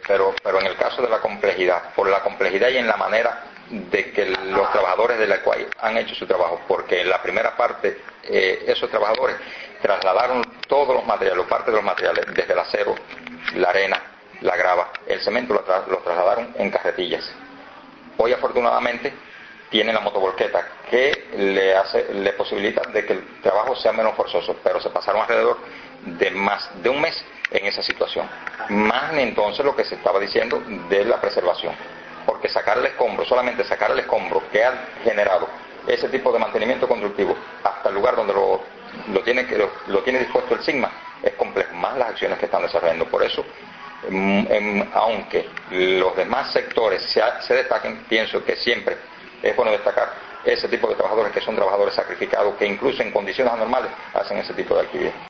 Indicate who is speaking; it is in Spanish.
Speaker 1: pero en el caso de la complejidad, por la complejidad y en la manera de que los trabajadores de la ECUAI han hecho su trabajo, porque en la primera parte esos trabajadores trasladaron todos los materiales, o parte de los materiales, desde el acero, la arena, la grava, el cemento lo trasladaron en carretillas. Hoy afortunadamente tienen la motovolqueta que le posibilita de que el trabajo sea menos forzoso, pero se pasaron alrededor de más de un mes en esa situación, más entonces lo que se estaba diciendo de la preservación, porque sacar el escombro, solamente sacar el escombro que ha generado ese tipo de mantenimiento constructivo hasta el lugar donde lo tiene dispuesto el Sigma, es complejo, más las acciones que están desarrollando. Por eso, aunque los demás sectores se destaquen, pienso que siempre es bueno destacar ese tipo de trabajadores que son trabajadores sacrificados, que incluso en condiciones anormales hacen ese tipo de actividad.